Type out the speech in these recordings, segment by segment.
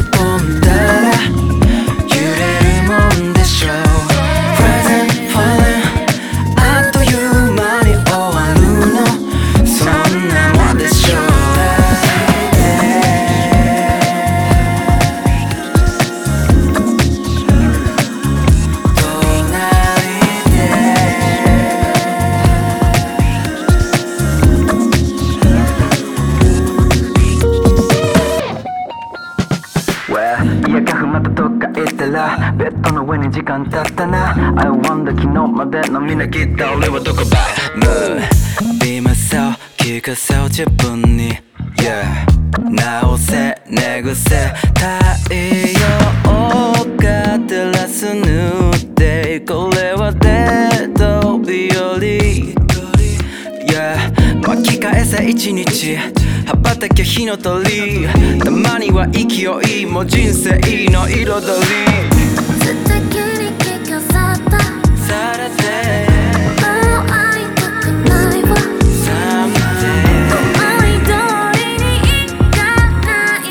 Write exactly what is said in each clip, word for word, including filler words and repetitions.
込んだら揺れるもんでしょう Rising, falling あっという間に終わるのそんなもんでしょういやカフまたどっか行ったらベッドの上に時間経ったな I wonder 昨日までのみなぎった俺はどこば Move 今さ聞かせを自分に Yeah 直せ寝癖太陽が照らすヌーデイこれはデート日和 Yeah 巻き返せ一日羽ばたきゃ火の鳥たまには勢いも人生の彩り素敵に聞かさったされてもう会いたくないわ Someday 思い通りにいかない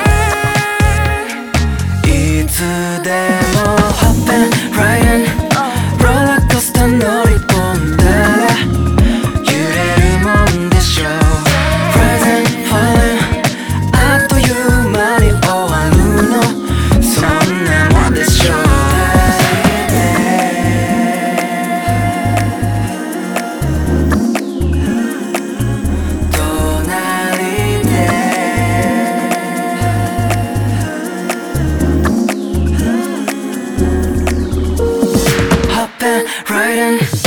ねいつでも Hopping, riding ローラーコースター乗り込んだら揺れるもんでしょうRiding